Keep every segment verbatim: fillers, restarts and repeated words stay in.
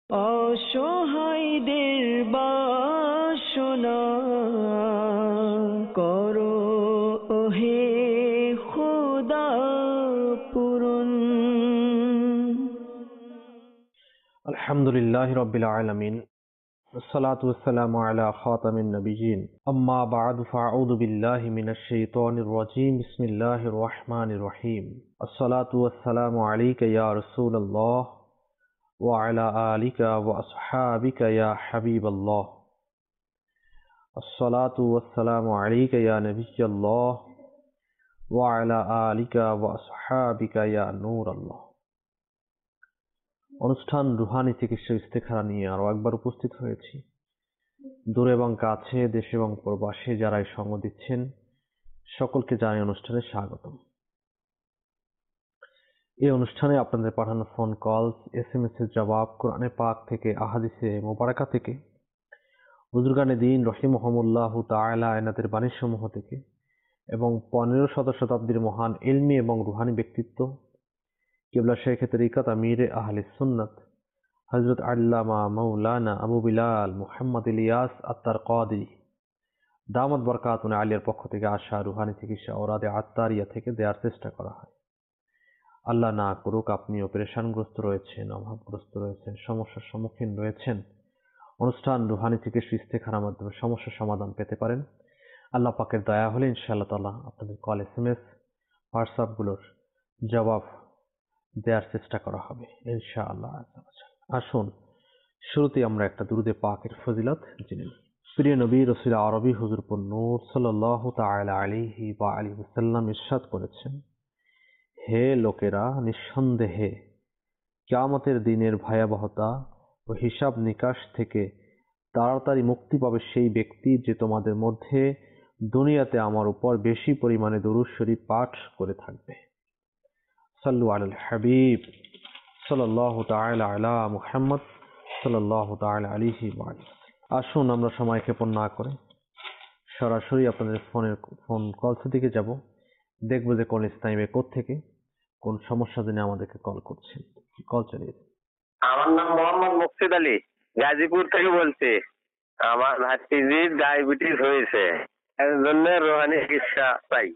অসহায়দের বাসনা করো ওহে খোদা পূরণ। আলহামদুলিল্লাহি রাব্বিল আলামিন, والصلاة والسلام على خاتم النبيين، أما بعد فأعوذ بالله من الشيطان الرجيم. بسم الله الرحمن الرحيم. الصلاة والسلام عليك يا رسول الله وعلى آلك وأصحابك يا حبيب الله. الصلاة والسلام عليك يا نبي الله وعلى آلك وأصحابك يا نور الله. অনুষ্ঠান রুহানি চিকিৎসা ইস্তেখারা নিয়ে আরো একবার উপস্থিত হয়েছি। দূরে এবং কাছে, দেশে এবং প্রবাসে যারাই সঙ্গ দিচ্ছেন সকলকে জানাই অনুষ্ঠানে স্বাগতম। এই অনুষ্ঠানে আপনাদের পাঠানো phone call, S M S এর জবাব, কোরআনে পাক থেকে, আহাদিসে মোবারকা থেকে, বুজুর্গানে দিন রহিমহুমুল্লাহু তাআলা এনাদের বাণীসমূহ থেকে এবং পনেরো শত শতাব্দীর মহান ইলমি এবং রুহানি ব্যক্তিত্ব কিবলা শেখ তরিকাত আমিরে আহলে সুন্নাত হযরত আল্লামা মাওলানা আবু বিলাল মুহাম্মদ ইলিয়াস আত-তারকাদি দামাত বরকাতুন আলিয়ার পক্ষ থেকে আসা রুহানি চিকিৎসা ওরাদে আত্মারিয়া থেকে দেওয়ার চেষ্টা করা হয়। আল্লাহ না করুক আপনিও পেরেশানগ্রস্ত রয়েছেন, অভাবগ্রস্ত রয়েছেন, সমস্যার সম্মুখীন রয়েছেন, অনুষ্ঠান রুহানি চিকিৎসা ইস্তেখারার মাধ্যমে সমস্যার সমাধান পেতে পারেন। আল্লাহ পাকের দয়া হলে ইনশাআল্লাহ তাআলা আপনাদের call, S M S, WhatsApp গুলোর জবাব দেওয়ার চেষ্টা করা হবে ইনশাআল্লাহ। আসুন শুরুতে আমরা একটা দুরুদে পাকের ফজিলত জেনে নিই। প্রিয় নবী রাসূল আরবি হুজুরপুর নূর সাল্লাল্লাহু তাআলা আলাইহি ওয়া আলিহি ওয়াসাল্লাম ইরশাদ করেছেন, হে লোকেরা, নিঃসন্দেহে কিয়ামতের দিনের ভয়াবহতা ও হিসাব নিকাশ থেকে তাড়াতাড়ি মুক্তি পাবে সেই ব্যক্তি যে তোমাদের মধ্যে দুনিয়াতে আমার উপর বেশি পরিমাণে দুরূদ শরীফ পাঠ করে থাকবে। সাল্লু আলাল হাবিব সাল্লাল্লাহু তাআলা আলা মুহাম্মদ সাল্লাল্লাহু তাআলা আলাইহি ওয়া আলিহি। আসুন আমরা সময় ক্ষেপণ না করে সরাসরি আপনাদের ফোনের ফোন কলস দিকে যাব। দেখবো যে কোন ইসলামে কোত্থেকে কোন সমস্যা জেনে আমাদেরকে কল করছেন। কল চালিয়ে দিন। আমার নাম মোহাম্মদ মুকসিদ আলী, গাজীপুর থেকে বলছি। আমার ভাতিজির ডায়াবেটিস হয়েছে, এর জন্য রোহানি চিকিৎসা চাই।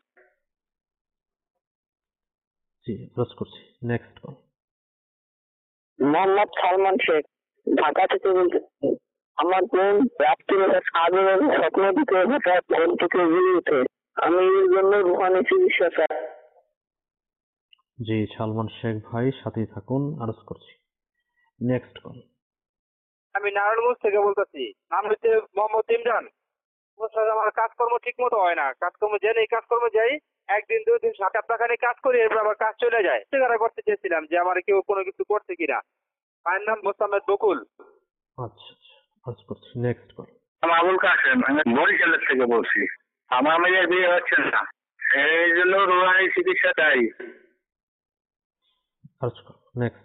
জি, ক্লোজ করছি। Next call. মোহাম্মদ সালমান শেখ, ঢাকা থেকে বলতেছি। আমার বোন রাত্রিবেলা সারাদিন স্বপ্ন দিতে হঠাৎ ঘুম থেকে জেগে ওঠে। আমি এর জন্য রুহানি চিকিৎসা চাই। জি, সালমান শেখ ভাই সাথেই থাকুন, আরজ করছি। Next call. আমি নারায়ণগঞ্জ থেকে বলতেছি। নাম হচ্ছে মোহাম্মদ ইমরান। আমার কাজকর্ম ঠিক মতো হয় না, কাজকর্ম জেনে কাজকর্ম যাই, একদিন দুই দিন সাত সপ্তাহখানে কাজ করি, এরপর আবার কাজ চলে যায়। সেখানে করতে চেয়েছিলাম যে আমার কেউ কোনো কিছু করছে কিনা। মায়ের নাম মোসাম্মেদ বকুল। আচ্ছা আচ্ছা, আরজ করছি। Next call. আমি আবুল কাসেম, আমি বরিশালের থেকে বলছি। আমার মেয়ের বিয়ে হচ্ছে না, এই জন্য রোহানি চিকিৎসা চাই। আরজ কল। নেক্সট।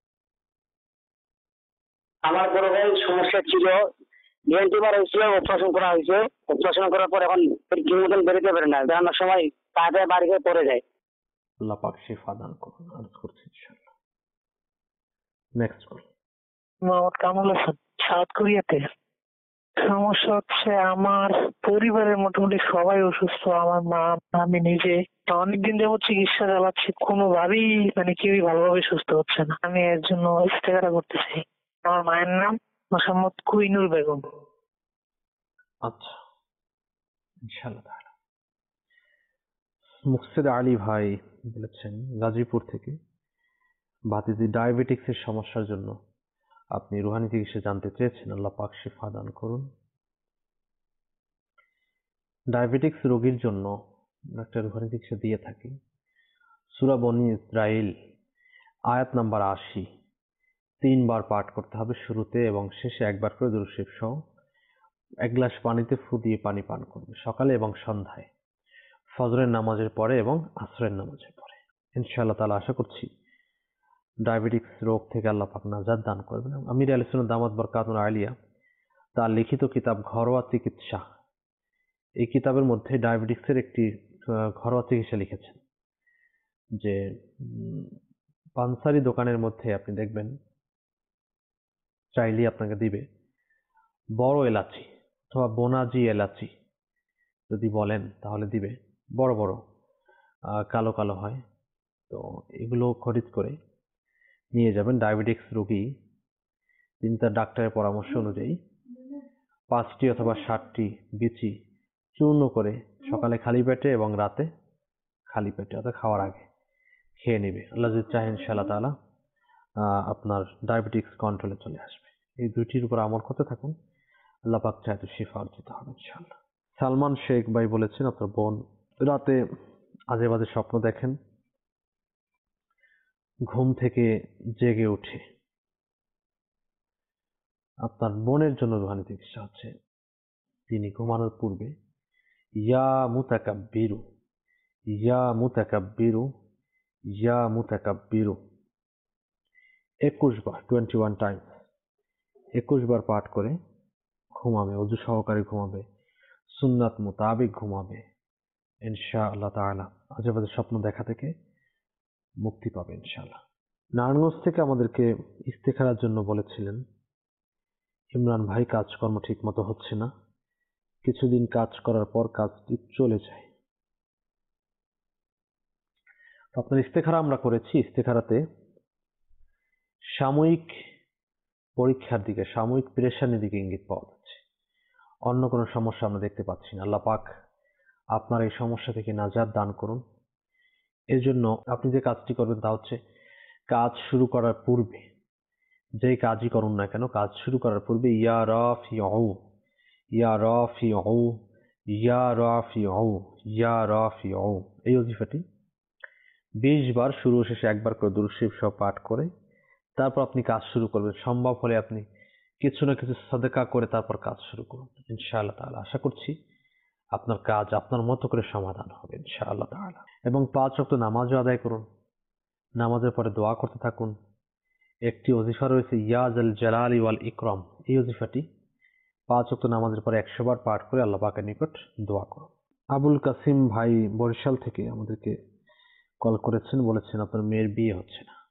আমার বড় ভাই সমস্যা ছিল, ব্রেন টিউমার হয়েছিল, অপারেশন করা হয়েছে। অপারেশন করার পর এখন ঠিক মতন বেরোতে পারে না, বেরোনোর সময় পায়ে বাড়ি গিয়ে পড়ে যায়। আল্লাহ পাক শিফা দান করুন, আরজ করছি ইনশাআল্লাহ। Next call. Mohammad Kamal Hasan, south কোরিয়াতে। সমস্যা হচ্ছে আমার পরিবারের মোটামুটি সবাই অসুস্থ, আমার মা, আমি নিজে। অনেকদিন যাবত চিকিৎসা চালাচ্ছি, কোনোভাবেই মানে কেউই ভালোভাবে সুস্থ হচ্ছে না। আমি এর জন্য ইস্তেখারা করতেছি। আমার মায়ের নাম মোসাম্মদ কুইনুর বেগম। আচ্ছা, ইনশাআল্লাহ তাআলা। মুকসিদ আলী ভাই বলেছেন গাজীপুর থেকে, ভাতিজি ডায়াবেটিক্সের সমস্যার জন্য আপনি রুহানি চিকিৎসা জানতে চেয়েছেন। আল্লাহ পাক শিফা দান করুন। ডায়াবেটিক্স রোগীর জন্য একটা রুহানি চিকিৎসা দিয়ে থাকি। সূরা বনী ইসরাইল আয়াত নাম্বার আশি তিনবার পাঠ করতে হবে শুরুতে এবং শেষে একবার করে দুরূদ শরীফ সহ। এক গ্লাস পানিতে ফু দিয়ে পানি পান করবে সকালে এবং সন্ধ্যায়, ফজরের নামাজের পরে এবং আসরের নামাজের পরে। ইনশাআল্লাহ তাআলা আশা করছি ডায়াবেটিক্স রোগ থেকে আল্লাহ পাক নাজাত দান করবেন। আমির আহলে সুন্নাত দামাত বরকাতুন আলিয়া তার লিখিত কিতাব ঘরোয়া চিকিৎসা, এই কিতাবের মধ্যে ডায়াবেটিক্সের একটি ঘরোয়া চিকিৎসা লিখেছেন। যে পানসারি দোকানের মধ্যে আপনি দেখবেন চাইলেই আপনাকে দিবে। বড় এলাচি অথবা বোনাজি এলাচি যদি বলেন তাহলে দিবে, বড় বড় আহ, কালো কালো হয়। তো এগুলো খরিদ করে নিয়ে যাবেন। ডায়াবেটিক্স রোগী তিনি তার ডাক্তারের পরামর্শ অনুযায়ী পাঁচটি অথবা ষাটটি বিচি চূর্ণ করে সকালে খালি পেটে এবং রাতে খালি পেটে অর্থাৎ খাওয়ার আগে খেয়ে নেবে। আল্লাহ যদি চাহেন ইনশাআল্লাহ তাআলা আহ, আপনার ডায়াবেটিক্স কন্ট্রোলে চলে আসবে। এই দুইটির উপর আমল করতে থাকুন, আল্লাহ পাক চাইতে শিফা অর্জিত হবে ইনশাআল্লাহ। সালমান শেখ ভাই বলেছেন আপনার বোন রাতে আজে বাজে স্বপ্ন দেখেন, ঘুম থেকে জেগে উঠে। আপনার বোনের জন্য রুহানি চিকিৎসা হচ্ছে। তিনি ঘুমানোর পূর্বে ইয়া মুতাকাব্বিরু ইয়া মুতাকাব্বিরু ইয়া মুতাকাব্বিরু একুশ বার টোয়েন্টি ওয়ান টাইমস একুশ বার পাঠ করে ঘুমাবে, অজু সহকারে ঘুমাবে, সুন্নাত মোতাবেক ঘুমাবে। ইনশাআল্লাহ তাআলা আজে বাজে স্বপ্ন দেখা থেকে মুক্তি পাবে ইনশাআল্লাহ। নারায়ণগঞ্জ থেকে আমাদেরকে ইস্তেখারার জন্য বলেছিলেন ইমরান ভাই কাজকর্ম ঠিক মতো হচ্ছে না, কিছুদিন কাজ করার পর কাজটি চলে যায়। আপনার ইস্তেখারা আমরা করেছি। ইস্তেখারাতে সাময়িক পরীক্ষার দিকে, সাময়িক প্রেশানির দিকে ইঙ্গিত পাওয়া যাচ্ছে, অন্য কোনো সমস্যা আমরা দেখতে পাচ্ছি না। আল্লাহ পাক আপনার এই সমস্যা থেকে নাজাত দান করুন। এর জন্য আপনি যে কাজটি করবেন তা হচ্ছে কাজ শুরু করার পূর্বে, যেই কাজই করুন না কেন, কাজ শুরু করার পূর্বে ইয়া রাফিউ ইয়া রাফিউ ইয়া রাফিউ ইয়া রাফিউ এই ওজিফাটি বিশ বার শুরু শেষে একবার করে দুরূদ শরীফ সহ পাঠ করে তারপর আপনি কাজ শুরু করবেন। সম্ভব হলে আপনি কিছু না কিছু সাদকা করে তারপর কাজ শুরু করুন ইনশাআল্লাহ তাআলা। আশা করছি আপনার কাজ আপনার মতো করে সমাধান হবে ইনশাআল্লাহ তাআলা। এবং পাঁচ ওয়াক্ত নামাজও আদায় করুন, নামাজের পরে দোয়া করতে থাকুন। একটি ওজিফা রয়েছে ইয়া জাল জালালি ওয়াল ইকরাম, এই ওজিফাটি পাঁচ ওয়াক্ত নামাজের পরে একশো বার পাঠ করে আল্লাহ পাকের নিকট দোয়া করুন। আবুল কাসিম ভাই বরিশাল থেকে আমাদেরকে কল করেছেন, বলেছেন আপনার মেয়ের বিয়ে হচ্ছে না।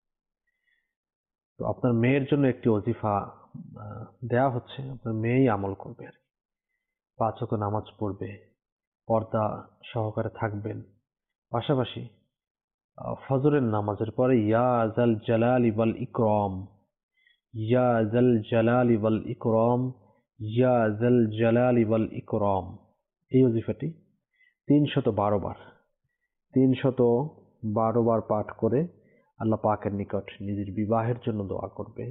তো আপনার মেয়ের জন্য একটি ওজিফা দেয়া হচ্ছে, আপনার মেয়েই আমল করবে আর কি। পাঁচ ওয়াক্ত নামাজ পড়বে, পর্দা সহকারে থাকবেন, পাশাপাশি ফজরের নামাজের পরে ইয়া জাল জালালি ওয়াল ইকরাম ইয়া জাল জালালি ওয়াল ইকরাম ইয়া জাল জালালি ওয়াল ইকরাম এই ওজিফাটি তিনশত বারো বার তিনশত বারো বার পাঠ করে আল্লাহ পাকের নিকট নিজের বিবাহের জন্য দোয়া করবে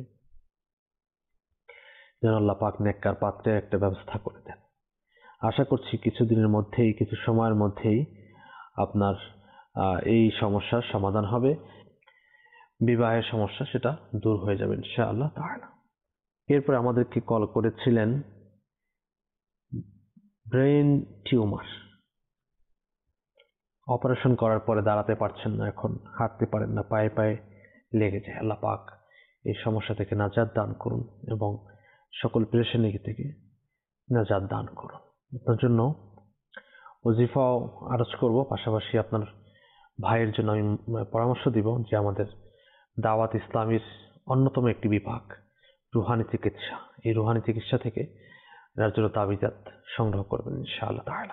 যেন আল্লাহ পাক নেককার পাত্রের একটা ব্যবস্থা করে দেন। আশা করছি কিছুদিনের মধ্যেই, কিছু সময়ের মধ্যেই আপনার এই সমস্যার সমাধান হবে, বিবাহের সমস্যা সেটা দূর হয়ে যাবে ইনশাআল্লাহ তাআলা। এরপর আমাদেরকে কল করেছিলেন ব্রেন টিউমার, অপারেশন করার পরে দাঁড়াতে পারছেন না, এখন হাঁটতে পারেন না, পায়ে পায়ে লেগে যায়। আল্লাহ পাক এই সমস্যা থেকে নাজাত দান করুন এবং সকল পেরেশানি থেকে নাজাত দান করুন। আপনার জন্য ওজিফাও আরজ করব, পাশাপাশি আপনার ভাইয়ের জন্য আমি পরামর্শ দিব যে আমাদের দাওয়াত ইসলামীর অন্যতম একটি বিভাগ রুহানি চিকিৎসা, এই রুহানি চিকিৎসা থেকে যার জন্য তাবিজাত সংগ্রহ করবেন ইনশাআল্লাহ তাআলা।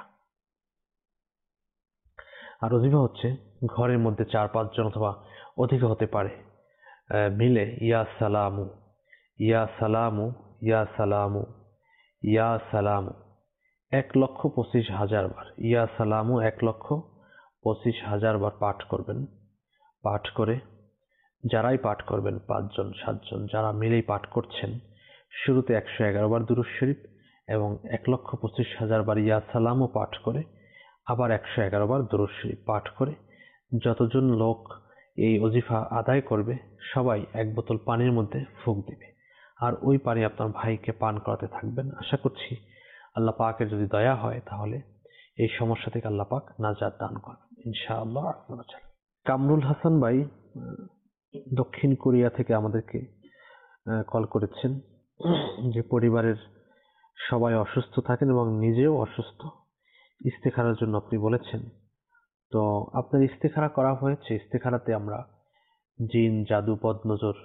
আর ওজিফা হচ্ছে ঘরের মধ্যে চার পাঁচজন অথবা অধিক হতে পারে মিলে ইয়া সালামু ইয়া সালামু ইয়া সালামু ইয়া সালামু এক লক্ষ পঁচিশ হাজার বার, ইয়া সালামু এক লক্ষ পঁচিশ হাজার বার পাঠ করবেন। পাঠ করে যারাই পাঠ করবেন, পাঁচজন সাতজন যারা মিলেই পাঠ করছেন, শুরুতে একশো এগারো বার দুরূদ শরীফ এবং এক লক্ষ পঁচিশ হাজার বার ইয়া সালামও পাঠ করে আবার একশো এগারো বার দুরূদ শরীফ পাঠ করে যতজন লোক এই ওজিফা আদায় করবে সবাই এক বোতল পানির মধ্যে ফুঁক দিবে, আর ওই পানি আপনার ভাইকে পান করাতে থাকবেন। আশা করছি আল্লাহ পাকের যদি দয়া হয় তাহলে এই সমস্যা থেকে আল্লাহ পাক নাজাত দান করবেন ইনশাআল্লাহ। কামরুল হাসান ভাই দক্ষিণ কোরিয়া থেকে আমাদেরকে কল করেছেন যে পরিবারের সবাই অসুস্থ থাকেন এবং নিজেও অসুস্থ, ইস্তেখারার জন্য আপনি বলেছেন। তো আপনার ইস্তেখারা করা হয়েছে, ইস্তেখারাতে আমরা জিন, জাদু, বদনজর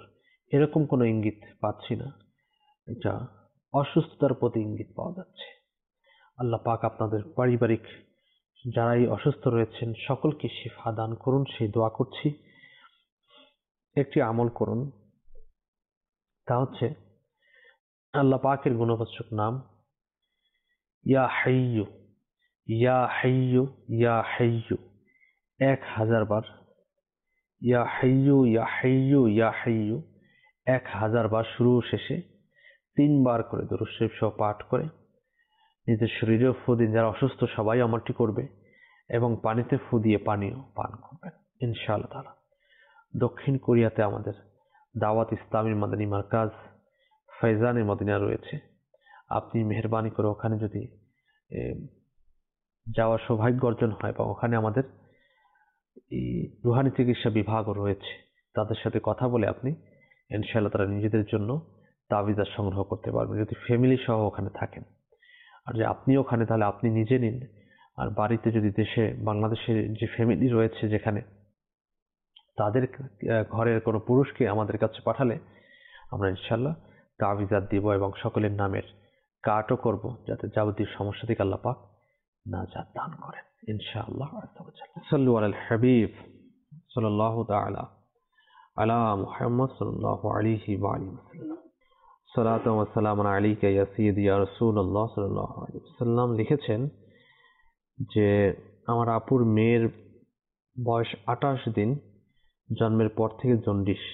এরকম কোনো ইঙ্গিত পাচ্ছি না, এটা অসুস্থতার প্রতি ইঙ্গিত পাওয়া যাচ্ছে। আল্লাহ পাক আপনাদের পারিবারিক যারাই অসুস্থ রয়েছেন সকলকে শিফা দান করুন, সেই দোয়া করছি। একটি আমল করুন, তা হচ্ছে আল্লাহ পাকের গুণবাচক নাম ইয়া হাইয়ু ইয়া হাইয়ু ইয়া হাইয়ু এক হাজার বার, ইয়া হাইয়ু ইয়া হাইয়ু ইয়া হাইয়ু এক হাজার বার শুরু শেষে তিনবার করে দরুদ শরীফ সহ পাঠ করে নিজের শরীরেও ফু দিন। যারা অসুস্থ সবাই আমলটি করবে এবং পানিতে ফু দিয়ে পানীয় পান করবেন ইনশাআল্লাহ তাআলা। দক্ষিণ কোরিয়াতে আমাদের দাওয়াত ইসলামী মাদানী মার্কাজ ফয়জানে মদিনা রয়েছে। আপনি মেহরবানি করে ওখানে যদি যাওয়ার সৌভাগ্য অর্জন হয় বা ওখানে আমাদের এই রুহানি চিকিৎসা বিভাগও রয়েছে, তাদের সাথে কথা বলে আপনি ইনশাআল্লাহ তারা নিজেদের জন্য তাবিজ সংগ্রহ করতে পারবেন যদি ফ্যামিলি সহ ওখানে থাকেন। আর যে আপনি ওখানে তাহলে আপনি নিজে নিন, আর বাড়িতে যদি দেশে বাংলাদেশের যে ফ্যামিলি রয়েছে যেখানে তাদের ঘরের কোনো পুরুষকে আমাদের কাছে পাঠালে আমরা ইনশাআল্লাহ তাবিজাত দিব এবং সকলের নামের কাটও করব যাতে যাবতীয় সমস্যা থেকে আল্লাহ পাক নাজাত দান করেন ইনশাআল্লাহ। সাল্লু আলাল হাবিব সাল্লাল্লাহু তাআলা আলা মুহাম্মদ সাল্লাল্লাহু আলাইহি ওয়া আলিহি ওয়াসাল্লাম। সালাতু ওয়া সালামু আলাইকা ইয়া সাইয়্যিদি ইয়া রাসূলুল্লাহ সাল্লাল্লাহু আলাইহি ওয়াসাল্লাম লিখেছেন যে আমার আপুর মেয়ের বয়স আঠাশ দিন, জন্মের পর থেকে জন্ডিস,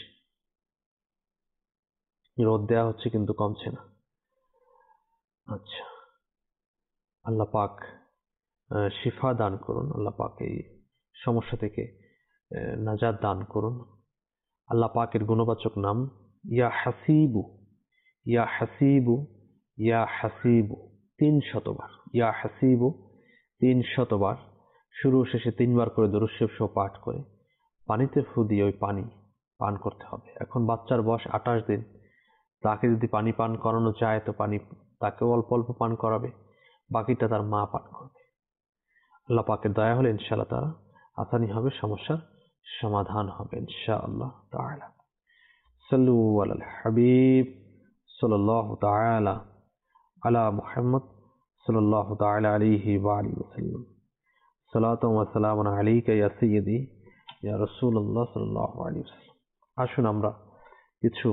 রোদ দেওয়া হচ্ছে কিন্তু কমছে না। আচ্ছা, আল্লাহ পাক শিফা দান করুন, আল্লাহ পাক এই সমস্যা থেকে নাজাত দান করুন। আল্লাহ পাকের গুণবাচক নাম ইয়া হাসিবু ইয়া হাসিবু ইয়া হাসিবু তিন শতবার, ইয়া হাসিবু তিন শতবার শুরু শেষে তিনবার করে দরুদ শরীফ সহ পাঠ করে পানিতে ফু দিয়ে ওই পানি পান করতে হবে। এখন বাচ্চার বয়স আঠাশ দিন, তাকে যদি পানি পান করানো যায় তো পানি তাকেও অল্প অল্প পান করাবে, বাকিটা তার মা পান করবে। আল্লাহ পাকের দয়া হলে ইনশাআল্লাহ তারা আসানি হবে, সমস্যার সমাধান হবে ইনশাআল্লাহ তাআলা। সাল্লু আলাল হাবিব সাল্লাল্লাহু তাআলা আলা মুহাম্মদ সাল্লাল্লাহু তাআলা আলাইহি ওয়া আলিহি ওয়াসাল্লাম। সালাতু ওয়া সালামু আলাইকা ইয়া সাইয়্যিদি ইয়া রাসূলুল্লাহ সাল্লাল্লাহু আলাইহি ওয়াসাল্লাম। আসুন আমরা কিছু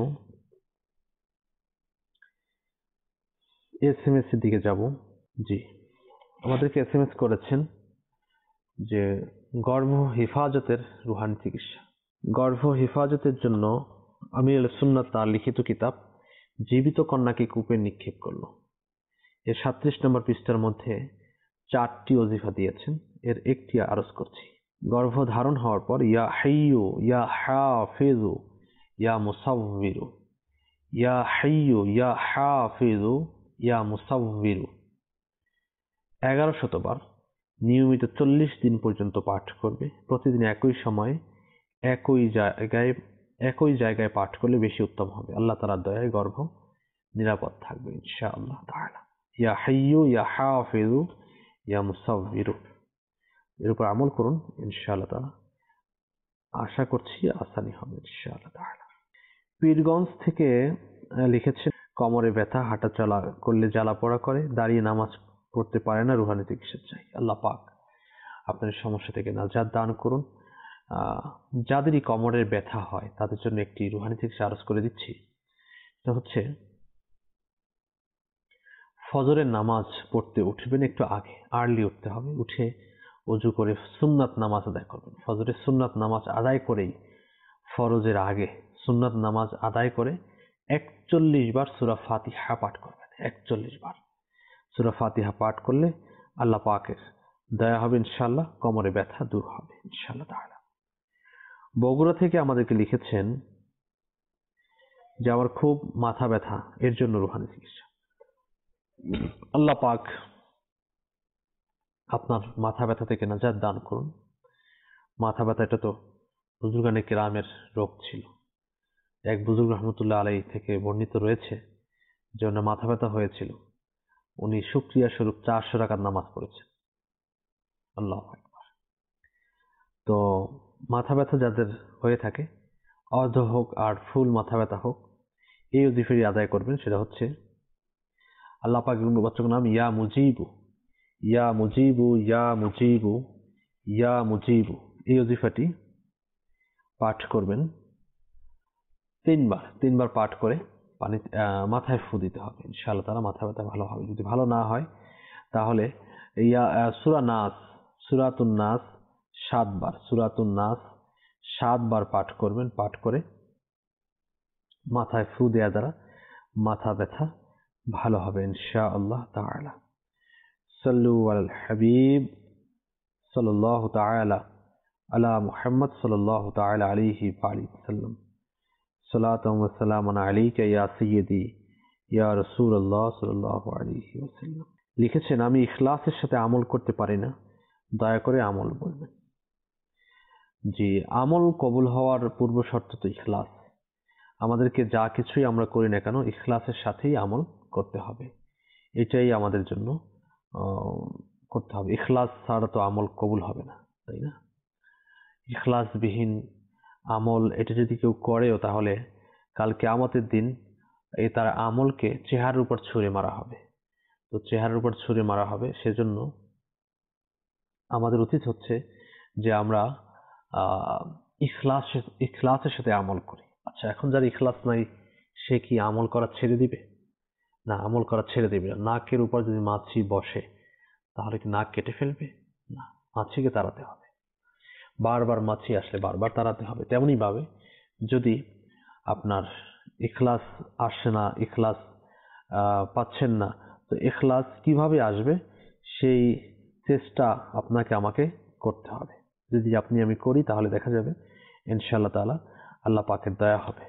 এসএমএস এর দিকে যাব। জি, আমাদেরকে এসএমএস করেছেন যে গর্ভ হেফাজতের রুহানি চিকিৎসা। গর্ভ হেফাজতের জন্য আমির আল সুন্নাত তার লিখিত কিতাব জীবিত কন্যাকে কূপে নিক্ষেপ করলো, এর সাতত্রিশ নম্বর পৃষ্ঠার মধ্যে চারটি ওজিফা দিয়েছেন। এর একটি আরজ করছি। গর্ভ ধারণ হওয়ার পর ইয়া হাইয়ু ইয়া হাফিজু ইয়া মুসাউবিরু, ইয়া হাইয়ু ইয়া হাফিজু ইয়া মুসাউবিরু এগারো শতবার নিয়মিত চল্লিশ দিন পর্যন্ত পাঠ করবে। প্রতিদিন একই সময়ে একই জায়গায় একই জায়গায় পাঠ করলে বেশি উত্তম হবে। আল্লাহ তাআলার দয়ায় গর্ভ নিরাপদ থাকবে ইনশাআল্লাহ তাআলা। ইয়া হাইয়ু ইয়া হাফিজু ইয়া মুসাউবিরু, এর উপর আমল করুন ইনশাআল্লাহ তাআলা, আশা করছি আসানি হবে ইনশাআল্লাহ তাআলা। পীরগঞ্জ থেকে লিখেছেন কোমরে ব্যথা, হাঁটা চলা করলে জ্বালা পোড়া করে, দাঁড়িয়ে নামাজ পড়তে পারে না, রুহানি চিকিৎসা চাই। আল্লাহ পাক আপনার সমস্যা থেকে নাজাত দান করুন। যাদেরই কোমরের ব্যথা হয় তাদের জন্য একটি রুহানি চিকিৎসা আরজ করে দিচ্ছি। এটা হচ্ছে ফজরের নামাজ পড়তে উঠবেন একটু আগে, আর্লি উঠতে হবে, উঠে ওযু করে সুন্নাত নামাজ আদায় করবেন। ফজরের সুন্নাত নামাজ আদায় করেই ফরজের আগে সুন্নাত নামাজ আদায় করে একচল্লিশ বার সূরা ফাতিহা পাঠ করবেন। একচল্লিশ বার সূরা ফাতিহা পাঠ করলে আল্লাহ পাকের দয়া হবে ইনশাআল্লাহ, কোমরে ব্যথা দূর হবে ইনশাআল্লাহ তাআলা। বগুড়া থেকে আমাদেরকে লিখেছেন যে আমার খুব মাথা ব্যথা, এর জন্য রুহানি চিকিৎসা। আল্লাহ পাক আপনার মাথা ব্যথা থেকে নাজাত দান করুন। মাথা ব্যথা এটা তো বুজুর্গানে কেরামের রোগ ছিল। এক বুজুর্গ রহমতুল্লাহ আলাইহি থেকে বর্ণিত রয়েছে যে ওনার মাথা ব্যথা হয়েছিল, উনি শুকরিয়া স্বরূপ চারশো রাকাত নামাজ পড়েছেন। আল্লাহু আকবার। তো মাথা ব্যথা যাদের হয়ে থাকে অর্ধ হোক আর ফুল মাথা ব্যথা হোক, এই ওজিফাটি আদায় করবেন। সেটা হচ্ছে আল্লাহ পাকের গুণবাচক নাম ইয়া মুজিবু, ইয়া মুজিবু, ইয়া মুজিবু, ইয়া মুজিবু। এই ওজিফাটি পাঠ করবেন তিনবার। তিনবার পাঠ করে পানি মাথায় ফু দিতে হবে। ইনশাআল্লাহ তাআলা মাথা ব্যথা ভালো হবে। যদি ভালো না হয় তাহলে ইয়া সূরা নাস, সূরাতুন নাস সাতবার, সূরাতুন নাস সাতবার পাঠ করবেন। পাঠ করে মাথায় ফু দেওয়া দ্বারা মাথা ব্যথা ভালো হবে ইনশাআল্লাহ তাআলা। সাল্লু আলাল হাবিব সাল্লাল্লাহু তাআলা আলা মুহাম্মদ সাল্লাল্লাহু তাআলা আলাইহি ওয়া আলিহি ওয়াসাল্লাম। সালাতু ওয়া সালামুন আলাইকা ইয়া সাইয়্যিদি ইয়া রাসূলুল্লাহ সাল্লাল্লাহু আলাইহি ওয়াসাল্লাম। লিখেছেন, আমি ইখলাসের সাথে আমল করতে পারি না, দয়া করে আমল বলবেন। জি, আমল কবুল হওয়ার পূর্ব শর্ত তো ইখলাস। আমাদেরকে যা কিছুই আমরা করি না কেন ইখলাসের সাথেই আমল করতে হবে। এটাই আমাদের জন্য করতে হবে। ইখলাস ছাড়া তো আমল কবুল হবে না, তাই না? ইখলাসবিহীন আমল এটা যদি কেউ করেও তাহলে কাল কিয়ামতের দিন এই তার আমলকে চেহারার উপর ছুঁড়ে মারা হবে। তো চেহারার উপর ছুঁড়ে মারা হবে, সেজন্য আমাদের উচিত হচ্ছে যে আমরা আহ ইখলাস ইখলাসের সাথে আমল করি। আচ্ছা, এখন যার ইখলাস নাই সে কি আমল করা ছেড়ে দিবে? না, আমল করা ছেড়ে দিবে না। নাকের উপর যদি মাছি বসে তাহলে কি নাক কেটে ফেলবে? না, মাছিকে তাড়াতে হবে। বারবার মাছি আসলে বারবার তাড়াতে হবে। তেমনি ভাবে যদি আপনার ইখলাস আসে না, ইখলাস পাচ্ছেন না, তো ইখলাস কিভাবে আসবে সেই চেষ্টা আপনাকে আমাকে করতে হবে। যদি আপনি আমি করি তাহলে দেখা যাবে ইনশাআল্লাহ তাআলা আল্লাহ পাকের দয়া হবে।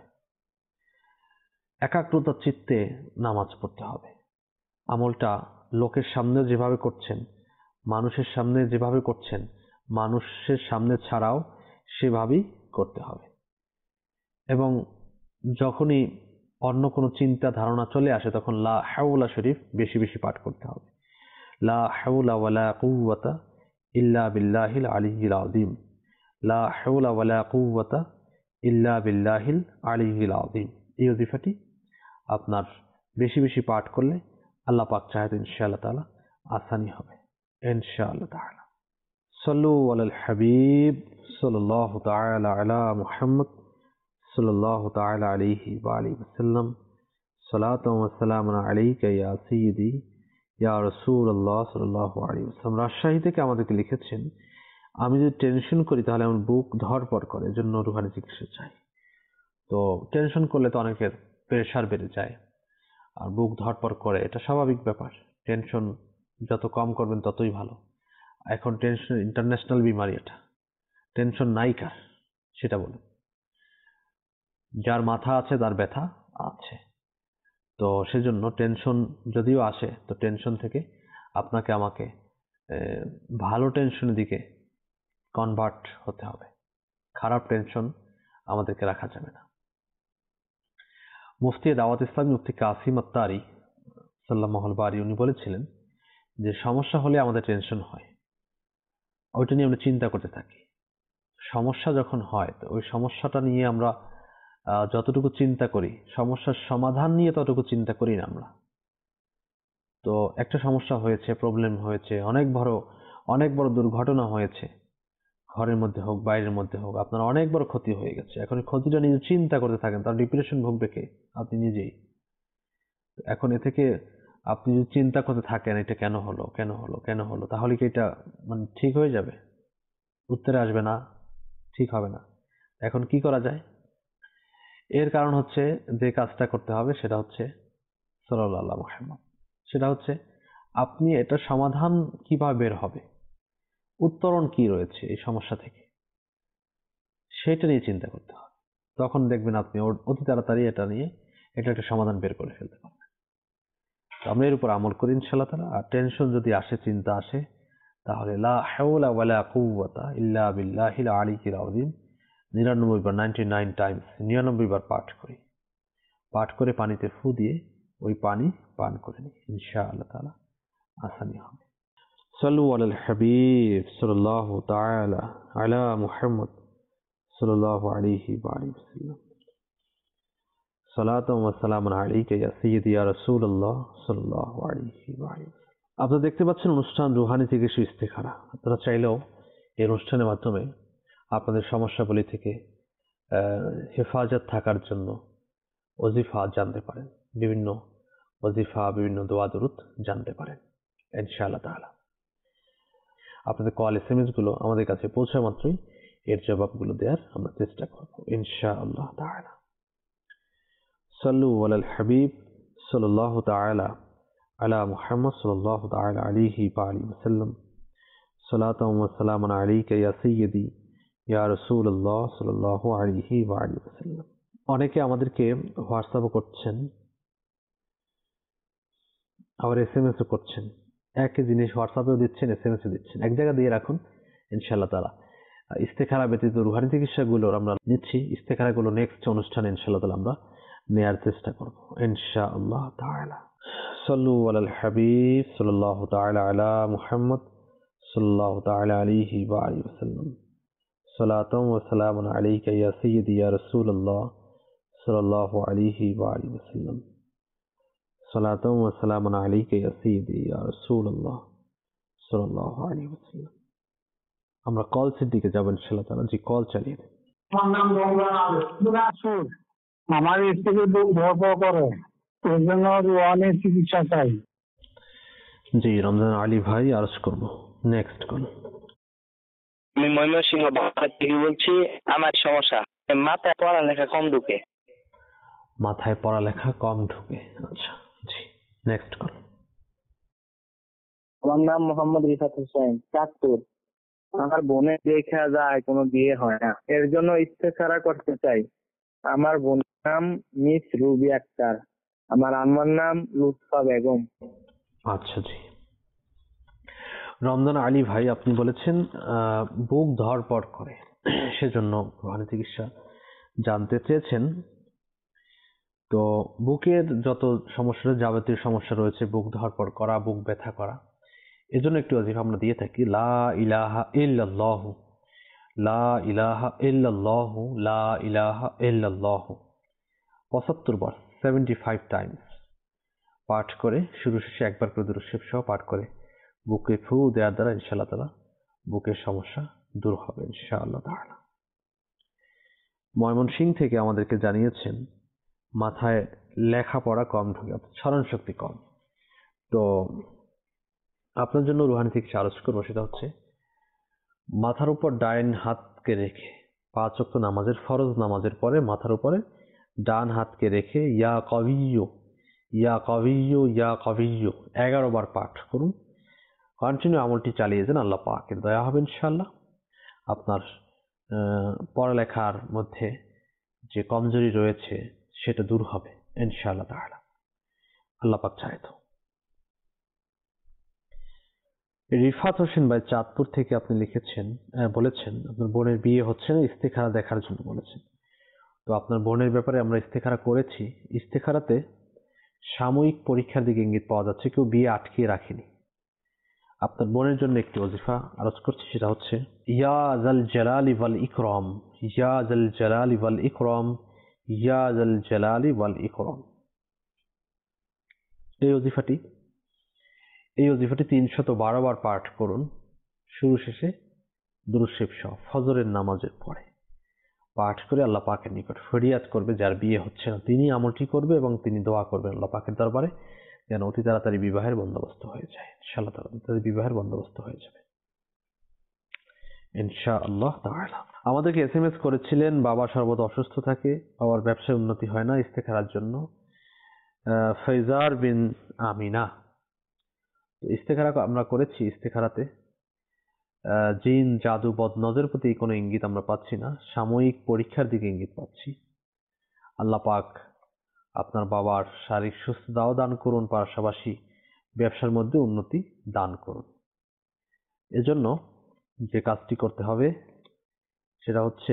একাগ্রতা চিত্তে নামাজ পড়তে হবে। আমলটা লোকের সামনে যেভাবে করছেন, মানুষের সামনে যেভাবে করছেন, মানুষের সামনে ছাড়াও সেভাবেই করতে হবে। এবং যখনই অন্য কোনো চিন্তা ধারণা চলে আসে তখন লা হাওলা শরীফ বেশি বেশি পাঠ করতে হবে। লা হাওলা ওয়ালা কুওয়াতা ইল্লা বিল্লাহিল আলিয়্যিল আযীম, লা হাওলা ওয়ালা কুওয়াতা ইল্লা বিল্লাহিল আলিয়্যিল আযীম। এই ওজিফাটি আপনার বেশি বেশি পাঠ করলে আল্লাহ পাক চাহে ইনশাআল্লাহ তাআলা আসানি হবে ইনশাআল্লাহ তাআলা। সাল্লু আলাল হাবিব সাল্লাল্লাহু তাআলা আলা মুহাম্মদ সাল্লাল্লাহু তাআলা আলাইহি ওয়া আলিহি ওয়াসাল্লাম। সালাতু ওয়া সালামুন আলাইকা ইয়া সাইয়্যিদি ইয়া রাসূলুল্লাহ সাল্লাল্লাহু আলাইহি ওয়াসাল্লাম। রাজশাহী থেকে আমাদেরকে লিখেছেন, আমি যদি টেনশন করি তাহলে আমার বুক ধড়ফড় করে, এজন্য রুহানি চিকিৎসা চাই। তো টেনশন করলে তো অনেকের প্রেশার বেড়ে যায় আর বুক ধড়ফড় করে, এটা স্বাভাবিক ব্যাপার। টেনশন যত কম করবেন ততই ভালো। এখন টেনশন ইন্টারন্যাশনাল বিমারি, এটা টেনশন নাই কার সেটা বলুন। যার মাথা আছে তার ব্যথা আছে। তো সেজন্য টেনশন যদিও আসে তো টেনশন থেকে আপনাকে আমাকে ভালো টেনশনের দিকে কনভার্ট হতে হবে। খারাপ টেনশন আমাদেরকে রাখা যাবে না। মুফতি দাওয়াত ইসলামী মুফতি কাসিম আত্তারি সাল্লাল্লাহু বারি উনি বলেছিলেন যে সমস্যা হলে আমাদের টেনশন হয়, ওইটা নিয়ে আমরা চিন্তা করতে থাকি। সমস্যা যখন হয় তো ওই সমস্যাটা নিয়ে আমরা যতটুকু চিন্তা করি, সমস্যার সমাধান নিয়ে ততটুকু চিন্তা করি না আমরা। তো একটা সমস্যা হয়েছে, প্রবলেম হয়েছে, অনেক বড় অনেক বড় দুর্ঘটনা হয়েছে, ঘরের মধ্যে হোক বাইরের মধ্যে হোক, আপনার অনেক বড় ক্ষতি হয়ে গেছে। এখন ক্ষতিটা নিয়ে চিন্তা করতে থাকেন, তার ডিপ্রেশন ভুগবে কে? আপনি নিজেই। এখন এ থেকে আপনি যদি চিন্তা করতে থাকেন এটা কেন হলো কেন হলো কেন হলো তাহলে কি এটা মানে ঠিক হয়ে যাবে? উত্তরে আসবে না, ঠিক হবে না। এখন কি করা যায়? এর কারণ হচ্ছে যে কাজটা করতে হবে সেটা হচ্ছে সাল্লাল্লাহু আলা মুহাম্মদ। সেটা হচ্ছে আপনি এটা সমাধান কিভাবে বের হবে, উত্তরণ কি রয়েছে এই সমস্যা থেকে, সেটা নিয়ে চিন্তা করতে হবে। তখন দেখবেন আপনি অতি তাড়াতাড়ি এটা নিয়ে এটা একটা সমাধান বের করে ফেলতে পারবেন। তো আমরা এর উপর আমল করি ইনশাআল্লাহ তাআলা। আর টেনশন যদি আসে, চিন্তা আসে, তাহলে লা হাওলা ওয়ালা কুওয়াতা ইল্লা বিল্লাহিল আলিয়্যিল আযীম নিরানব্বই বার নাইনটি নাইন টাইমস নিরানব্বই বার পাঠ করি। পাঠ করে পানিতে ফু দিয়ে ওই পানি পান করে নিই, ইনশাআল্লাহ তাআলা আসানি হবে। সাল্লু আলাল হাবিব সাল্লাল্লাহু তাআলা আলা মুহাম্মদ সাল্লাল্লাহু আলাইহি ওয়া আলিহি ওয়াসাল্লাম। সালাতু ওয়া সালামুন আলাইকা ইয়া সাইয়্যিদি ইয়া রাসূলুল্লাহ সাল্লাল্লাহু আলাইহি ওয়া আলিহি ওয়াসাল্লাম। আপনারা দেখতে পাচ্ছেন অনুষ্ঠান রুহানি থেকে ইস্তেখারা। আপনারা চাইলেও এই অনুষ্ঠানের মাধ্যমে আপনাদের সমস্যাগুলি থেকে হেফাজত থাকার জন্য ওজিফা জানতে পারেন, বিভিন্ন ওজিফা, বিভিন্ন দোয়া দুরুদ জানতে পারেন ইনশাআল্লাহ তাআলা। আপনাদের কল এস এম এস গুলো আমাদের কাছে পৌঁছা মাত্রই এর জবাবগুলো দেওয়ার আমরা চেষ্টা করব ইনশাআল্লাহ তাআলা। সাল্লু আলাল হাবিব সাল্লাল্লাহু তাআলা আলা মুহাম্মদ সাল্লাল্লাহু তাআলা আলাইহি ওয়া আলিহি ওয়াসাল্লাম। সালাতু ওয়া সালামুন আলাইকা ইয়া সাইয়্যিদি ইয়া রাসূলুল্লাহ সাল্লাল্লাহু আলাইহি ওয়া আলিহি ওয়াসাল্লাম। অনেকে আমাদেরকে হোয়াটসঅ্যাপও করছেন, আবার এস এম এস ও করছেন। একই জিনিস হোয়াটসঅ্যাপেও দিচ্ছেন, এস এম এস ও দিচ্ছেন। এক জায়গা দিয়ে রাখুন ইনশাআল্লাহ তাআলা। ইস্তেখারা ব্যতীত রুহানি চিকিৎসাগুলোর আমরা নিচ্ছি, ইস্তেখারাগুলো নেক্সট অনুষ্ঠানে ইনশাআল্লাহ তাআলা আমরা নেয়ার চেষ্টা করব ইনশাআল্লাহ তাআলা। সাল্লু আলাল হাবিব সাল্লাল্লাহু তাআলা আলা মুহাম্মদ সাল্লাল্লাহু তাআলা আলাইহি ওয়া আলিহি ওয়াসাল্লাম। সালাতু ওয়া সালামুন আলাইকা ইয়া সাইয়্যিদি ইয়া রাসূলুল্লাহ সাল্লাল্লাহু আলাইহি ওয়া আলিহি ওয়াসাল্লাম। সালাতু ওয়া সালামুন আলাইকা ইয়া সাইয়্যিদি ইয়া রাসূলুল্লাহ সাল্লাল্লাহু আলাইহি ওয়াসাল্লাম। আমরা কলসের দিকে যাব ইনশাআল্লাহ তাআলা। জি, কল চালিয়ে দেন। আমার নাম রমজান। আমার স্ত্রী বুক ধরপড় করে, এর জন্য রুহানি চিকিৎসা চাই। জি, রমজান আলী ভাই আরজ করব। Next call. আমি ময়মনসিংহ বাজার থেকে বলছি। আমার সমস্যা মাথায় পড়ালেখা কম ঢুকে। মাথায় পড়ালেখা কম ঢুকে, আচ্ছা। জি, নেক্সট কল। আমার নাম মোহাম্মদ রিফাত হোসেন, চাঁদপুর। আমার বোনের দেখা যায় কোনো বিয়ে হয় না, এর জন্য ইস্তেখারা করতে চাই। আমার বোনের নাম মিস রুবি আক্তার, আমার আম্মার নাম লুৎফা বেগম। আচ্ছা জি, রমজান আলী ভাই আপনি বলেছেন বুক ধড়পড় করে, সেজন্য রুহানি চিকিৎসা জানতে চেয়েছেন। তো বুকের যত সমস্যা, যাবতীয় সমস্যা রয়েছে, বুক ধড়পড় করা, বুক ব্যথা করা, এজন্য একটু ওয়াজিফা আমরা দিয়ে থাকি, লা ইলাহা ইল্লাল্লাহ, লা ইলাহা ইল্লাল্লাহ, লা ইলাহা ইল্লাল্লাহ পঁচাত্তর বার, সেভেন্টি ফাইভ টাইমস পাঠ করে, শুরু শেষে একবার করে দুরূদ শরীফ সহ পাঠ করে বুকে ফু দেওয়ার দ্বারা ইনশাআল্লাহ তাআলা বুকের সমস্যা দূর হবে ইনশাআল্লাহ তাআলা। ময়মনসিংহ থেকে আমাদেরকে জানিয়েছেন মাথায় লেখাপড়া কম ঢুকে, স্মরণ শক্তি কম। তো আপনার জন্য রুহানি চিকিৎসা আরজ করবো, সেটা হচ্ছে মাথার উপর ডাইন হাতকে রেখে, পাঁচ ওয়াক্ত নামাজের ফরজ নামাজের পরে মাথার উপরে ডান হাতকে রেখে ইয়া কবিয়্যু ইয়া কবিয়্যু ইয়া কবিয়্যু এগারো বার পাঠ করুন। কন্টিনিউ আমলটি চালিয়ে যান, আল্লাহ পাকের দয়া হবে ইনশাআল্লাহ। আপনার পড়ালেখার মধ্যে যে কমজোরি রয়েছে সেটা দূর হবে ইনশাআল্লাহ তাআলা, আল্লাহ পাক চায় তো। রিফাত হোসেন ভাই চাঁদপুর থেকে আপনি লিখেছেন, বলেছেন আপনার বোনের বিয়ে হচ্ছে না, ইস্তেখারা দেখার জন্য বলেছেন। তো আপনার বোনের ব্যাপারে আমরা ইস্তেখারা করেছি। ইস্তেখারাতে সাময়িক পরীক্ষার দিকে ইঙ্গিত পাওয়া যাচ্ছে, কেউ বিয়ে আটকিয়ে রাখেনি। আপনার বোনের জন্য একটি ওয়াজিফা আরজ করছি, সেটা হচ্ছে ইয়া জাল জালালি ওয়াল ইকরাম, ইয়া জাল জালালি ওয়াল ইকরাম, ইয়া জাল জালালি ওয়াল ইকরাম। এই ওয়াজিফাটি এই ওয়াজিফাটি তিনশত বারো বার পাঠ করুন, শুরু শেষে দুরূদ শরীফ সহ ফজরের নামাজের পরে পাঠ করে আল্লাহ পাকের নিকট ফরিয়াদ করবে, যার বিয়ে হচ্ছে না তিনি আমলটি করবে এবং তিনি দোয়া করবেন আল্লাহ পাকের দরবারে যেন অতি তাড়াতাড়ি বিবাহের বন্দোবস্ত হয়ে যায় ইনশাআল্লাহ তাআলা, তাদের বিবাহের বন্দোবস্ত হয়ে যাবে ইনশাআল্লাহ তাআলা। আমাদেরকে এস এম এস করেছিলেন বাবা সর্বদা অসুস্থ থাকে, বাবার ব্যবসায় উন্নতি হয় না, ইস্তেখারার জন্য। ফৈজার বিন আমিনা, ইস্তেখারা আমরা করেছি। ইস্তেখারাতে জিন, জাদু, বদনজরের প্রতি কোনো ইঙ্গিত আমরা পাচ্ছি না, সাময়িক পরীক্ষার দিকে ইঙ্গিত পাচ্ছি। আল্লাহ পাক আপনার বাবার শারীরিক সুস্থতাও দান করুন, পাশাপাশি ব্যবসার মধ্যে উন্নতি দান করুন। এজন্য যে কাজটি করতে হবে সেটা হচ্ছে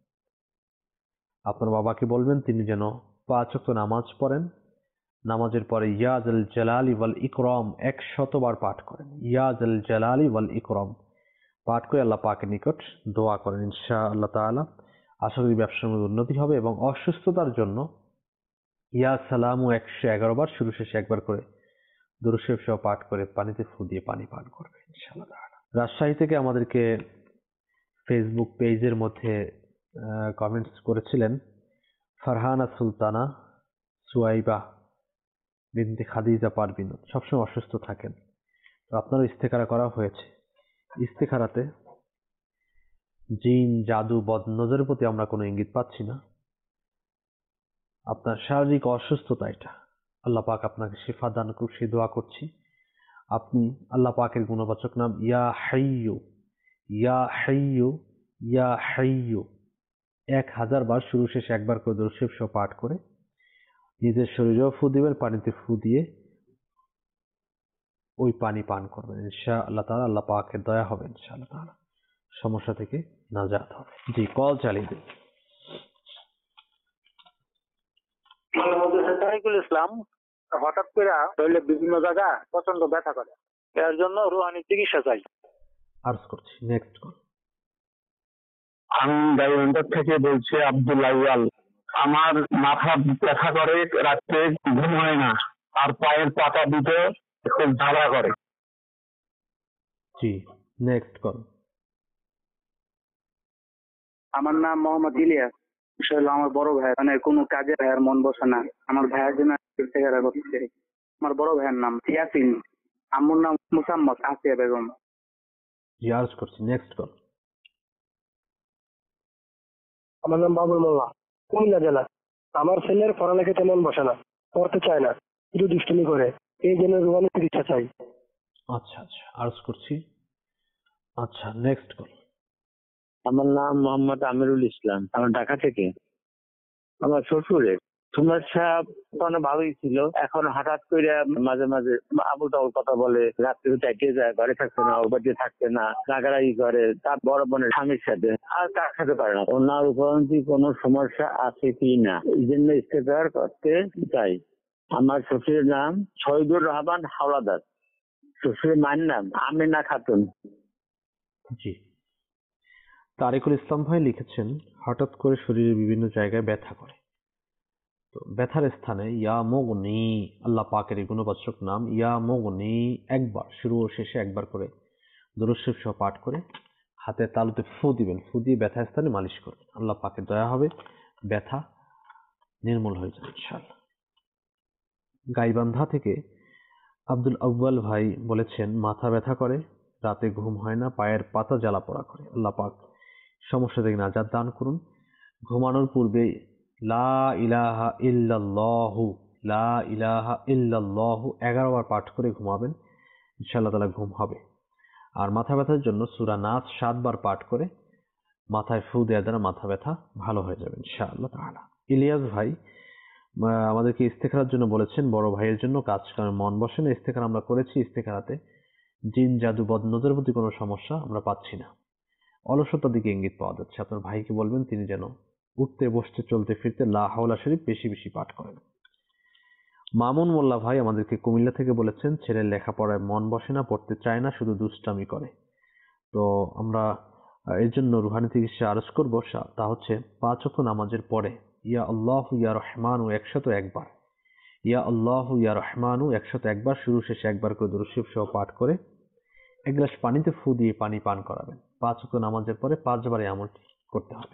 আপনার বাবাকে বলবেন তিনি যেন পাঁচ ওয়াক্ত নামাজ পড়েন, নামাজের পরে ইয়া জাল জালালি ওয়াল ইকরাম একশতবার পাঠ করেন, ইয়া জাল জালালি ওয়াল ইকরাম পাঠ করে আল্লাহ পাকের নিকট দোয়া করেন ইনশাআল্লাহ তাআলা। আশা করি ব্যবসার মধ্যে উন্নতি হবে। এবং অসুস্থতার জন্য ইয়া সালামু একশো এগারো বার শুরু শেষে একবার করে দুরূদ শরীফ সহ পাঠ করে পানিতে ফু দিয়ে পানি পান করবে ইনশাআল্লাহ তাআলা। রাজশাহী থেকে আমাদেরকে ফেসবুক পেজের মধ্যে কমেন্টস করেছিলেন ফারহানা সুলতানা সুয়াইবা বিনতে খাদিজা পারভিন, সবসময় অসুস্থ থাকেন, তো আপনারও ইস্তেখারা করা হয়েছে। ইস্তেখারাতে জিন জাদু বদ নজরের প্রতি আমরা কোনো ইঙ্গিত পাচ্ছি না। আপনার শারীরিক অসুস্থতা এটা, আল্লাহ পাক আপনাকে শিফা দান করুক সেই দোয়া করছি। আপনি আল্লাহ পাকের গুণবাচক নাম ইয়া হাইয়ু ইয়া হাইয়ু ইয়া হাইয়ু এক হাজার বার শুরু শেষে একবার করে দুরূদ শরীফ সহ পাঠ করে নিজের শরীরেও ফু দিবেন, পানিতে ফু দিয়ে ওই পানি পান করবেন ইনশাআল্লাহ তাআলা। আল্লাহ পাকের দয়া হবে ইনশাআল্লাহ তাআলা, সমস্যা থেকে নাজাত হবে। জি, কল চালিয়ে দিন। তারিকুল ইসলাম, হঠাৎ করে শরীরে বিভিন্ন জায়গা প্রচন্ড ব্যথা করে, এর জন্য রুহানি চিকিৎসা চাই। আর্জ করছি, নেক্সট কল। আমি গাইবান্ধা থেকে বলছি আব্দুল আউয়াল। আমার মাথা ব্যথা করে, রাত্রে ঘুম হয় না, আর পায়ের পাতা দিতে খুব জ্বালা করে। জি, নেক্সট কল। আমার নাম মোহাম্মদ ইলিয়াস। বিষয় হলো আমার বড় ভাই মানে কোনো কাজে ভাইয়ের মন বসে না, আমার ভাইয়ের জন্য ইস্তেখারা করছে। আমার বড় ভাইয়ের নাম ইয়াসিন, আম্মুর নাম মুসাম্মদ আসিয়া বেগম। জি, আর্জ করছি, নেক্সট কল। আমার নাম বাবুল মোল্লা, কুমিল্লা জেলা। আমার ছেলের পড়ালেখা তেমন বসে না, পড়তে চায় না, শুধু দুষ্টুমি করে, এই জন্য রুহানি চিকিৎসা চাই। আচ্ছা আচ্ছা, আর্জ করছি। আচ্ছা, নেক্সট কল। আমার নাম মোহাম্মদ আমিরুল ইসলাম, আমার ঢাকা থেকে। আমার শ্বশুরের সমস্যা অনেক ভালোই ছিল, এখন হঠাৎ করে মাঝে মাঝে আবুল তাবুল কথা বলে, রাত্রে চাইতে যায়, ঘরে থাকছে না, ওর বাড়িতে থাকছে না, রাগারাগি করে, তার বড় বোনের স্বামীর সাথে, আর কার সাথে পারে না। ওনার উপরন্তি কোনো সমস্যা আছে কি না, এই জন্য ইস্তেখার করতে চাই। আমার শ্বশুরের নাম শহীদুর রহমান হাওলাদার, শ্বশুরের মায়ের নাম আমিনা খাতুন। জি, তারিকুল ইসলাম ভাই লিখেছেন হঠাৎ করে শরীরের বিভিন্ন জায়গায় ব্যথা করে, তো ব্যথার স্থানে ইয়া মুগনি, আল্লাহ পাকের এই গুণবাচক নাম ইয়া মুগনি একবার শুরু ও শেষে একবার করে দুরূদ শরীফ সহ পাঠ করে হাতে তালুতে ফু দিবেন, ফু দিয়ে ব্যথা স্থানে মালিশ করবেন, আল্লাহ পাকের দয়া হবে, ব্যথা নির্মূল হয়ে যাবে ইনশাআল্লাহ। গাইবান্ধা থেকে আব্দুল আউয়াল ভাই বলেছেন মাথা ব্যথা করে, রাতে ঘুম হয় না, পায়ের পাতা জ্বালা পোড়া করে, আল্লাহ পাক সমস্যা থেকে নাজাত দান করুন। ঘুমানোর পূর্বে লা ইলাহা ইল্লাল্লাহু লা ইলাহা ইল্লাল্লাহু এগারো বার পাঠ করে ঘুমাবেন, ইনশাআল্লাহ তাআলা ঘুম হবে। আর মাথা ব্যথার জন্য সূরা নাস সাত বার পাঠ করে মাথায় ফু দেওয়ার দ্বারা মাথা ব্যথা ভালো হয়ে যাবে ইনশাআল্লাহ তাআলা। ইলিয়াস ভাই আমাদেরকে ইস্তেখারার জন্য বলেছেন, বড় ভাইয়ের জন্য কাজ কারণে মন বসে না, ইস্তেখারা আমরা করেছি, ইস্তেখারাতে জিন জাদু বদনজরের প্রতি কোনো সমস্যা আমরা পাচ্ছি না, অলসতার দিকে ইঙ্গিত পাওয়া যাচ্ছে। আপনার ভাইকে বলবেন তিনি যেন উঠতে বসতে চলতে ফিরতে লা হাওলা শরীফ বেশি বেশি পাঠ করেন। মামুন মোল্লা ভাই আমাদেরকে কুমিল্লা থেকে বলেছেন ছেলের লেখাপড়ায় মন বসে না, পড়তে চায় না, শুধু দুষ্টামি করে, তো আমরা এর জন্য রুহানি চিকিৎসা আরজ করবো। তা হচ্ছে পাঁচ ওয়াক্ত নামাজের পরে ইয়া আল্লাহু ইয়া রহমানু একশত একবার, ইয়া আল্লাহু ইয়া রহমানু একশত একবার শুরু শেষে একবার করে দুরূদ শরীফ সহ পাঠ করে এক গ্লাস পানিতে ফু দিয়ে পানি পান করাবেন। পাঁচ ওয়াক্ত নামাজের পরে পাঁচবার এই আমলটি করতে হবে।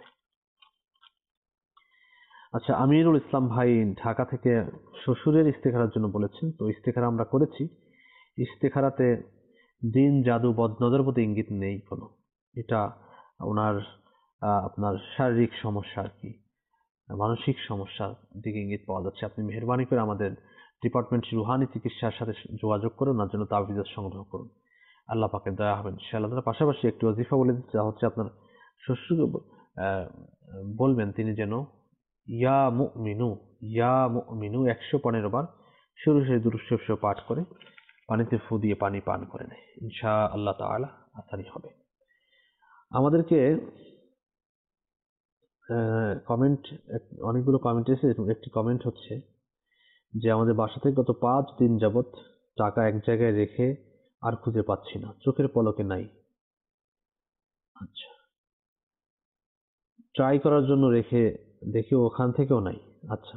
আচ্ছা, আমিরুল ইসলাম ভাই ঢাকা থেকে শ্বশুরের ইস্তেখারার জন্য বলেছেন, তো ইস্তেখারা আমরা করেছি। ইস্তেখারাতে জিন জাদু বদনজরের প্রতি ইঙ্গিত নেই কোনো, এটা ওনার আপনার শারীরিক সমস্যা আর কি, মানসিক সমস্যার দিকে ইঙ্গিত পাওয়া যাচ্ছে। আপনি মেহরবানি করে আমাদের ডিপার্টমেন্ট রুহানি চিকিৎসার সাথে যোগাযোগ করে ওনার জন্য তাবিজ সংগ্রহ করুন, আল্লাহ পাকের দয়া হবেন ইনশাআল্লাহ। পাশাপাশি একটি ওয়াজিফা বলে দিতে, যা হচ্ছে আপনার শ্বশুর বলবেন তিনি যেন ইয়া মুমিনু ইয়া মুমিনু একশো পনেরো বার শুরু শেষে দুরূদ শরীফ সহ পাঠ করে পানিতে ফু দিয়ে পানি পান করে নেয়, ইনশাআল্লাহ তাআলা আসানি হবে। আমাদেরকে কমেন্ট অনেকগুলো কমেন্ট এসেছে, একটি কমেন্ট হচ্ছে যে আমাদের বাসা থেকে গত পাঁচ দিন যাবত টাকা এক জায়গায় রেখে আর খুঁজে পাচ্ছি না, চোখের পলকে নাই। আচ্ছা, ট্রাই করার জন্য রেখে দেখি ওখান থেকেও নাই। আচ্ছা,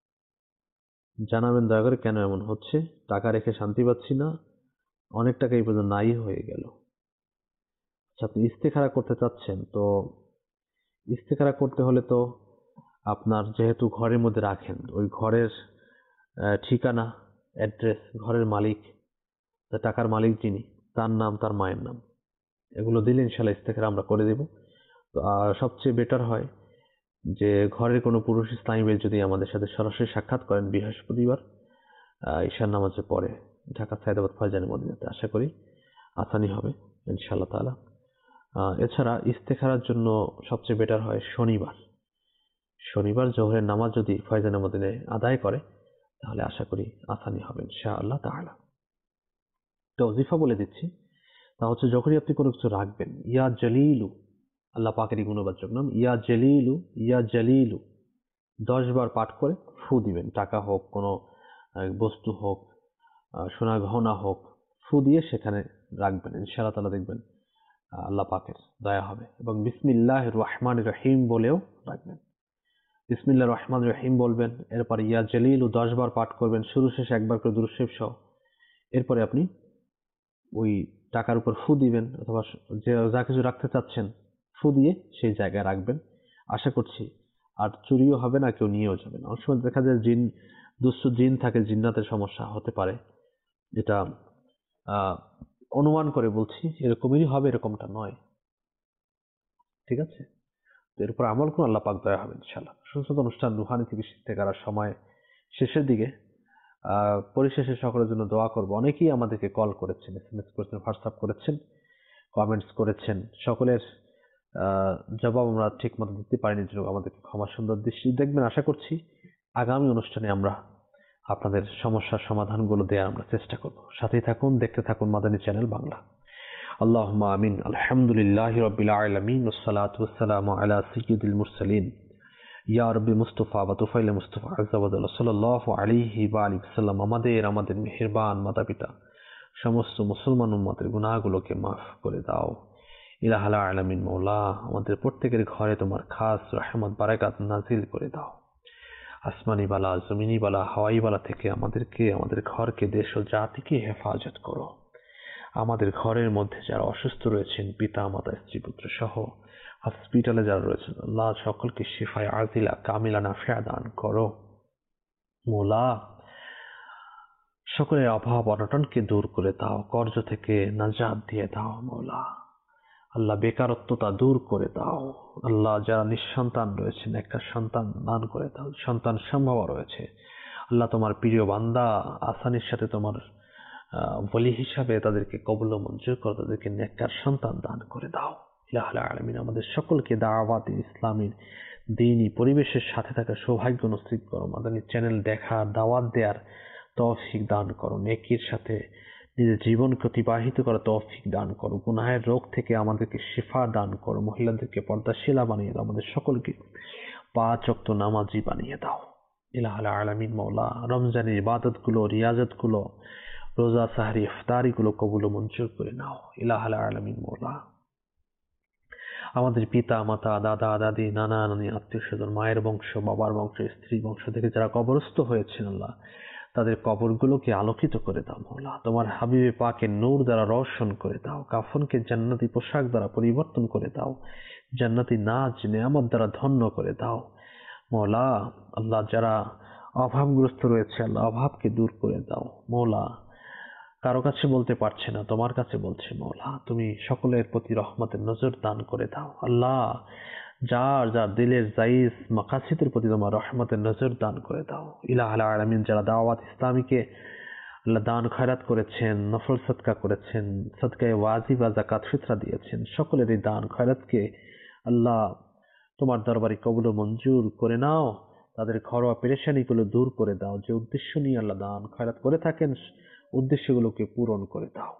জানাবেন দয়া করে কেন এমন হচ্ছে? টাকা রেখে শান্তি পাচ্ছি না, অনেক টাকা এই পর্যন্ত নাই হয়ে গেল। আচ্ছা, আপনি ইস্তেখারা করতে চাচ্ছেন, তো ইস্তেখারা করতে হলে তো আপনার যেহেতু ঘরের মধ্যে রাখেন, ওই ঘরের আহ, ঠিকানা, অ্যাড্রেস, ঘরের মালিক, টাকার মালিক যিনি, তার নাম, তার মায়ের নাম, এগুলো দিলে ইনশাল্লাহ ইস্তেখারা আমরা করে দেব। তো আর সবচেয়ে বেটার হয় যে ঘরের কোনো পুরুষ ইসলামী ভাই যদি আমাদের সাথে সরাসরি সাক্ষাৎ করেন বৃহস্পতিবার আহ, ঈশার নামাজের পরে ঢাকা সায়দাবাদ ফয়জানি মদিনাতে, আশা করি আসানি হবে ইনশাআল্লাহ তাআলা। আহ, এছাড়া ইস্তেখারার জন্য সবচেয়ে বেটার হয় শনিবার। শনিবার জোহরের নামাজ যদি ফয়জানি মদিনায় আদায় করে তাহলে আশা করি আসানি হবে ইনশাআল্লাহ তাআলা। তো ওজিফা বলে দিচ্ছি, তা হচ্ছে যখনই আপনি কোনো কিছু রাখবেন, ইয়া জলিলু, আল্লাহ পাকেরই গুণবাচক নাম, ইয়া জলিলু ইয়া জলিলু, দশ বার পাঠ করে ফু দিবেন। টাকা হোক, কোনো আহ, বস্তু হোক, আহ, সোনা গহনা হোক, ফু দিয়ে সেখানে রাখবেন। ইনশাআল্লাহ তাআলা দেখবেন আহ, আল্লাহ পাকের দয়া হবে। এবং বিসমিল্লাহির রহমানির রহিম বলেও রাখবেন। বিসমিল্লাহির রহমানির রহিম বলবেন, এরপর ইয়া জলিলু দশ বার পাঠ করবেন, শুরু শেষে একবার করে দুরূদ শরীফ সহ। এরপরে আপনি ওই টাকার উপর ফু দিবেন, অথবা যে যা কিছু রাখতে চাচ্ছেন ফু দিয়ে সেই জায়গায় রাখবেন। আশা করছি আর চুরিও হবে না, কেউ নিয়েও যাবে না। অনেক সময় দেখা যায় জিন, দুষ্ট জিন থাকে, জিন্নাতের সমস্যা হতে পারে, এটা আহ অনুমান করে বলছি, এরকমই হবে এরকমটা নয়, ঠিক আছে? তো এরপর আমল কোন আল্লাহ পাক দয়া হবে ইনশাআল্লাহ। সুস্থ অনুষ্ঠান রুহানি থেকে শিখতে করার সময় শেষের দিকে আহ পরিশেষে সকলের জন্য দোয়া করব। অনেকেই আমাদেরকে কল করেছেন, এসএমএস করেছেন, হোয়াটসঅ্যাপ করেছেন, কমেন্টস করেছেন, সকলের আহ জবাব আমরা ঠিক মতো দিতে পারিনি, জন্য আমাদেরকে ক্ষমা সুন্দর দৃষ্টি দেখবেন। আশা করছি আগামী অনুষ্ঠানে আমরা আপনাদের সমস্যার সমাধানগুলো দেওয়ার আমরা চেষ্টা করব। সাথেই থাকুন, দেখতে থাকুন মাদানী চ্যানেল বাংলা। আল্লাহুম্মা আমিন। আলহামদুলিল্লাহি রাব্বিল আলামিন, ওয়াসসালাতু ওয়াসসালামু আলা সাইয়্যিদিল মুরসালিন, ইয়া রব্বি মুস্তাফা ওয়া তুফাইল মুস্তাফা আযজা ওয়া জাল্লা, সাল্লাল্লাহু আলাইহি ওয়া আলিহি ওয়াসাল্লাম। আমাদের আমাদের মেহেরবান মাতা পিতা সমস্ত মুসলমান উম্মতের গুনাহগুলোকে মাফ করে দাও ইলাহাল আলামিন। মওলা, আমাদের প্রত্যেকের ঘরে তোমার খাস রহমত বারাকাত নাজিল করে দাও। আসমানি বালা, জমিনি বালা, হাওয়াই বালা থেকে আমাদেরকে, আমাদের ঘরকে, দেশ ও জাতিকে হেফাজত করো। আমাদের ঘরের মধ্যে যারা অসুস্থ রয়েছেন, পিতা মাতা স্ত্রী পুত্র সহ হসপিটালে যারা রয়েছেন, আল্লাহ সকলকে শিফায়ে আজিলা কামিলা নাফিয়া দান করো। মওলা, সকলের অভাব অনটনকে দূর করে দাও, কর্জ থেকে নাজাত দিয়ে দাও। মওলা আল্লাহ, বেকারত্বতা দূর করে দাও। আল্লাহ, যারা নিঃসন্তান রয়েছেন একটা সন্তান দান করে দাও। সন্তান সম্ভব রয়েছে, আল্লাহ তোমার প্রিয় বান্দা আসানির সাথে তোমার ওলি হিসাবে তাদেরকে কবুল ও মঞ্জুর করো, তাদেরকে নেককার সন্তান দান করে দাও ইলাহুল আলামিন। আমাদের সকলকে দাওয়াত ইসলামীর দ্বীনি পরিবেশের সাথে থাকা সৌভাগ্য নসিব করো। মাদানী চ্যানেল দেখা, দাওয়াত দেওয়ার তৌফিক দান করো। নেকির সাথে নিজের জীবনকে অতিবাহিত করার তৌফিক দান করো। গুনাহের রোগ থেকে আমাদেরকে শিফা দান করো। মহিলাদেরকে পর্দাশীলা বানিয়ে দাও। আমাদের সকলকে পাঁচ ওয়াক্ত নামাজি বানিয়ে দাও ইলাহুল আলামিন। মওলা, রমজানের ইবাদতগুলো, রিয়াজতগুলো, রোজা, সাহরি, ইফতারিগুলো কবুল ও মঞ্জুর করে নাও ইলাহুল আলামিন। মওলা, আমাদের পিতা মাতা, দাদা দাদি, নানা নানি, আত্মীয় স্বজন, মায়ের বংশ, বাবার বংশ, স্ত্রী বংশ থেকে যারা কবরস্থ হয়েছেন, আল্লাহ তাদের কবরগুলোকে আলোকিত করে দাও। মওলা, তোমার হাবিবে পাকের নূর দ্বারা রওশন করে দাও। কাফনকে জান্নাতি পোশাক দ্বারা পরিবর্তন করে দাও। জান্নাতি নাজ নেয়ামত দ্বারা ধন্য করে দাও। মওলা আল্লাহ, যারা অভাবগ্রস্ত রয়েছে, আল্লাহ অভাবকে দূর করে দাও। মওলা, কারো কাছে বলতে পারছে না, তোমার কাছে বলছে। মওলা, তুমি সকলের প্রতি রহমতের নজর দান করে দাও। আল্লাহ, যার যার দিলের জাইজ মাকাসিদের প্রতি তোমার রহমতের নজর দান করে দাও ইলাহুল আলামিন। যারা দাওয়াত ইসলামীকে আল্লাহ দান খয়রাত করেছেন, নফল সদকা করেছেন, সদকায়ে ওয়াজিব বা যাকাত ফিতরা দিয়েছেন, সকলের এই দান খয়রাতকে আল্লাহ তোমার দরবারে কবুল ও মঞ্জুর করে নাও। তাদের ঘরোয়া পেরেশানিগুলো দূর করে দাও। যে উদ্দেশ্য নিয়ে আল্লাহ দান খয়রাত করে থাকেন, উদ্দেশ্যগুলোকে পূরণ করে দাও।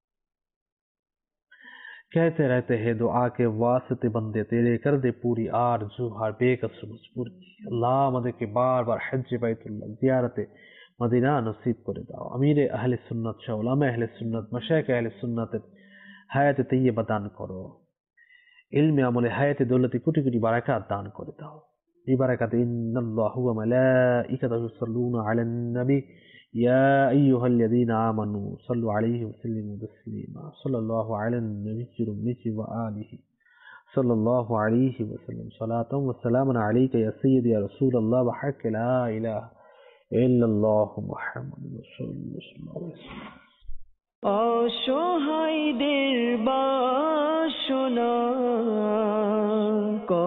कहते रहते हैं दुआ के वास्ते बंदे तेरे कर दे पूरी आरज़ू हर बेकसर मजबूर की। अल्लाह আমাদেরকে বারবার হজ্জ বাইতুল্লাহ জিয়ারতে মদিনা নসিব করে দাও। আমিরে আহলে সুন্নাত শাহ উলামা আহলে সুন্নাত মাশায়েখ আহলে সুন্নাতের হায়াতে তৈয়বা দান করো ইলমে আমলে হায়াতে দৌলতে কোটি কোটি বারাকাত দান করে দাও। এই বারাকাতে ইন্নাল্লাহু ওয়া মালাইকাতাহু ইউসাল্লুনা আলান নবী ইয়া আইয়ুহাল্লাযীনা আমানু সাল্লু আলাইহি ওয়া সাল্লিমু তাসলিমা সাল্লাল্লাহু আলান নবিয়্যিল উম্মি ওয়া আলিহি সাল্লাল্লাহু আলাইহি ওয়া সাল্লাম সালাতান ওয়া সালামান আলাইকা ইয়া সাইয়্যিদি ইয়া রাসূলুল্লাহ ওয়া হাক্কা লা ইলাহা ইল্লাল্লাহু মুহাম্মাদুর রাসূলুল্লাহ। অসহায়দের বাসনা